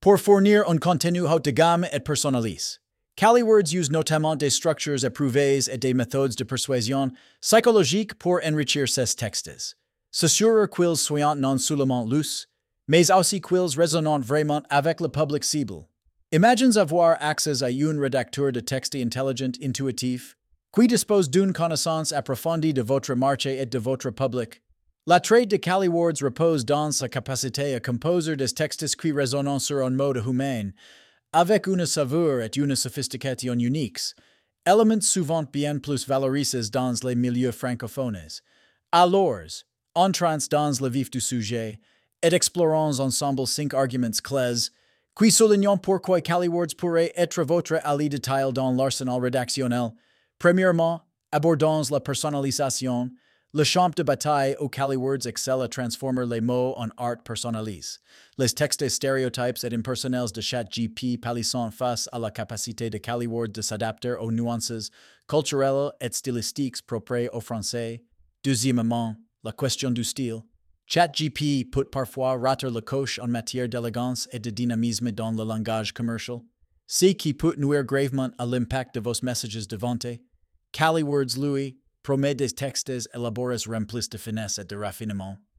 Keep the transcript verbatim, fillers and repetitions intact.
Pour fournir un contenu haut de gamme et personnalisé. CaliWords use notamment des structures éprouvées et des méthodes de persuasion psychologique pour enrichir ses textes. S'assurer qu'ils soient non seulement lus, mais aussi qu'ils résonnent vraiment avec le public cible. Imagine avoir accès à un rédacteur de texte intelligent intuitif, qui dispose d'une connaissance approfondie de votre marché et de votre public. La trait de CaliWords repose dans sa capacité à composer des textes qui résonnent sur un mode humain, avec une saveur et une sophistication uniques, éléments souvent bien plus valorisés dans les milieux francophones. Alors, entrons dans le vif du sujet et explorons ensemble cinq arguments clés qui soulignent pourquoi CaliWords pourrait être votre allié détail dans l'arsenal rédactionnel. Premièrement, abordons la personnalisation, le champ de bataille où CaliWords excelle à transformer les mots en art personnalisé. Les textes stéréotypes et impersonnels de ChatGPT pâlissent face à la capacité de CaliWords de s'adapter aux nuances culturelles et stylistiques propres au français. Deuxièmement, la question du style. ChatGPT peut parfois rater le coche en matière d'élégance et de dynamisme dans le langage commercial, ce qui peut nuire gravement à l'impact de vos messages de vente. CaliWords, lui, promet des textes élaborés remplis de finesse et de raffinement.